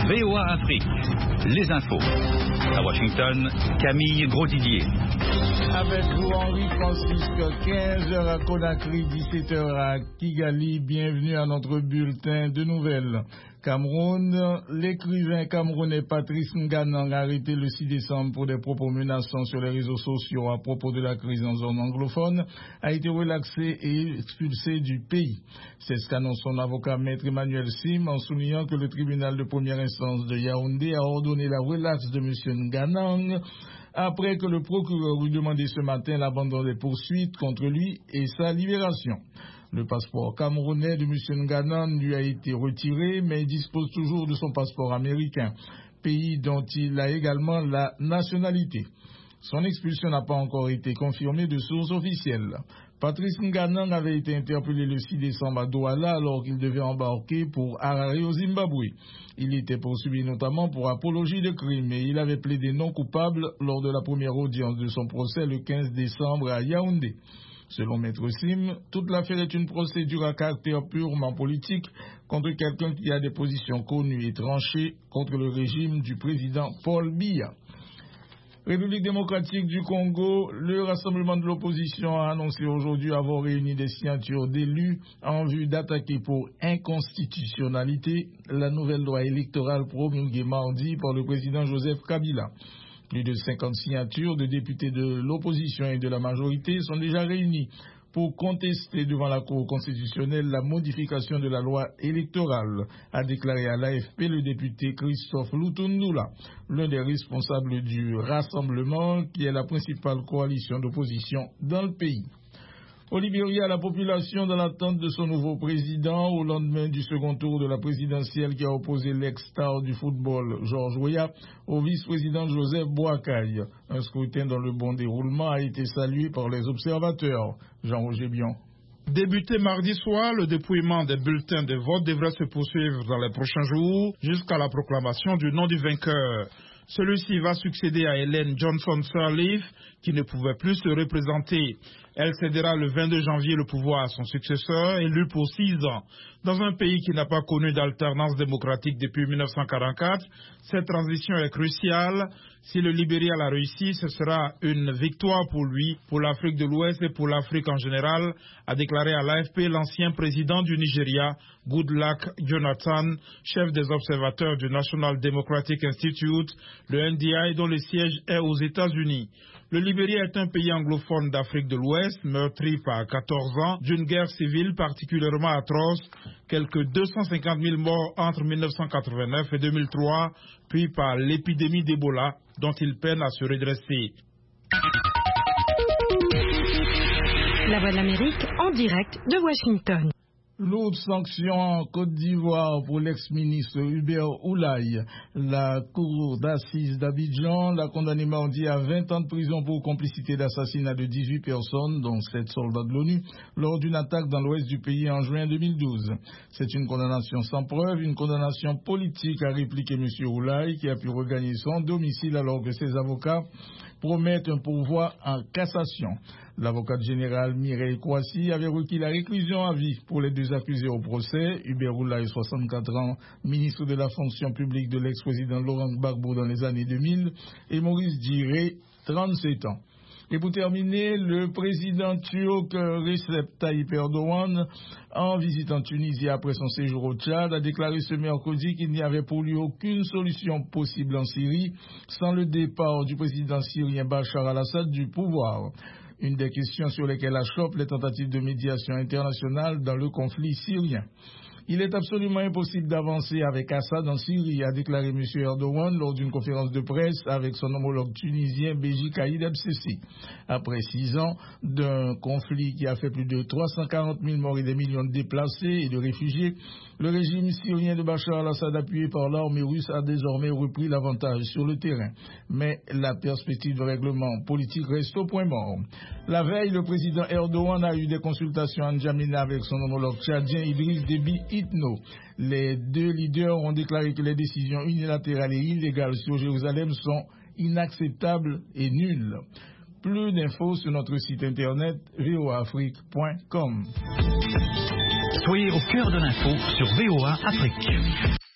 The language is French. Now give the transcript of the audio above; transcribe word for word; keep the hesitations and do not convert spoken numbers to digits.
V O A Afrique, les infos. À Washington, Camille Grosdidier. Avec vous, Henri-Francisque, quinze heures à Conakry, dix-sept heures à Kigali. Bienvenue à notre bulletin de nouvelles. Cameroun, l'écrivain camerounais Patrice Nganang, arrêté le six décembre pour des propos menaçants sur les réseaux sociaux à propos de la crise en zone anglophone, a été relaxé et expulsé du pays. C'est ce qu'annonce son avocat Maître Emmanuel Sim en soulignant que le tribunal de première instance de Yaoundé a ordonné la relaxe de M. Nganang après que le procureur lui demandait ce matin l'abandon des poursuites contre lui et sa libération. Le passeport camerounais de M. Nganang lui a été retiré, mais il dispose toujours de son passeport américain, pays dont il a également la nationalité. Son expulsion n'a pas encore été confirmée de sources officielles. Patrice Nganang avait été interpellé le six décembre à Douala alors qu'il devait embarquer pour Harare au Zimbabwe. Il était poursuivi notamment pour apologie de crime et il avait plaidé non coupable lors de la première audience de son procès le quinze décembre à Yaoundé. Selon Maître Sim, toute l'affaire est une procédure à caractère purement politique contre quelqu'un qui a des positions connues et tranchées contre le régime du président Paul Biya. République démocratique du Congo, le rassemblement de l'opposition a annoncé aujourd'hui avoir réuni des signatures d'élus en vue d'attaquer pour inconstitutionnalité la nouvelle loi électorale promulguée mardi par le président Joseph Kabila. Plus de cinquante signatures de députés de l'opposition et de la majorité sont déjà réunies pour contester devant la Cour constitutionnelle la modification de la loi électorale, a déclaré à l'A F P le député Christophe Lutundula, l'un des responsables du Rassemblement, qui est la principale coalition d'opposition dans le pays. Au Libéria, la population dans l'attente de son nouveau président au lendemain du second tour de la présidentielle qui a opposé l'ex-star du football George Weah au vice-président Joseph Boakai. Un scrutin dans le bon déroulement a été salué par les observateurs. Jean-Roger Bion. Débuté mardi soir, le dépouillement des bulletins de vote devrait se poursuivre dans les prochains jours jusqu'à la proclamation du nom du vainqueur. Celui-ci va succéder à Hélène Johnson Sirleaf, qui ne pouvait plus se représenter. Elle cédera le vingt-deux janvier le pouvoir à son successeur, élu pour six ans. Dans un pays qui n'a pas connu d'alternance démocratique depuis mille neuf cent quarante-quatre, cette transition est cruciale. Si le Libéria l'a réussi, ce sera une victoire pour lui, pour l'Afrique de l'Ouest et pour l'Afrique en général, a déclaré à l'A F P l'ancien président du Nigeria, Goodluck Jonathan, chef des observateurs du National Democratic Institute, le N D I, dont le siège est aux États-Unis. Le Libéria est un pays anglophone d'Afrique de l'Ouest, meurtri par quatorze ans d'une guerre civile particulièrement atroce, quelques deux cent cinquante mille morts entre mille neuf cent quatre-vingt-neuf et deux mille trois, puis par l'épidémie d'Ebola, dont il peine à se redresser. La Voix de l'Amérique en direct de Washington. Lourde sanction en Côte d'Ivoire pour l'ex-ministre Hubert Oulaye. La cour d'assises d'Abidjan l'a condamné mardi à vingt ans de prison pour complicité d'assassinat de dix-huit personnes, dont sept soldats de l'ONU, lors d'une attaque dans l'ouest du pays en juin deux mille douze. C'est une condamnation sans preuve, une condamnation politique, a répliqué M. Oulaye, qui a pu regagner son domicile alors que ses avocats promettent un pourvoi en cassation. L'avocate générale Mireille Kouassi avait requis la réclusion à vie pour les deux accusés au procès. Hubert Oulaye, soixante-quatre ans, ministre de la fonction publique de l'ex-président Laurent Gbagbo dans les années deux mille, et Maurice Djiré, trente-sept ans. Et pour terminer, le président turc Recep Tayyip Erdogan, en visitant Tunisie après son séjour au Tchad, a déclaré ce mercredi qu'il n'y avait pour lui aucune solution possible en Syrie sans le départ du président syrien Bachar al-Assad du pouvoir. Une des questions sur lesquelles achoppent les tentatives de médiation internationale dans le conflit syrien. Il est absolument impossible d'avancer avec Assad en Syrie, a déclaré M. Erdogan lors d'une conférence de presse avec son homologue tunisien Béji Caïd Ebsessi. Après six ans d'un conflit qui a fait plus de trois cent quarante mille morts et des millions de déplacés et de réfugiés, le régime syrien de Bachar al-Assad appuyé par l'armée russe a désormais repris l'avantage sur le terrain. Mais la perspective de règlement politique reste au point mort. La veille, le président Erdogan a eu des consultations à N'Djamena avec son homologue tchadien Idriss Déby Itno. Les deux leaders ont déclaré que les décisions unilatérales et illégales sur Jérusalem sont inacceptables et nulles. Plus d'infos sur notre site internet v o a afrique point com. Soyez au cœur de l'info sur V O A Afrique.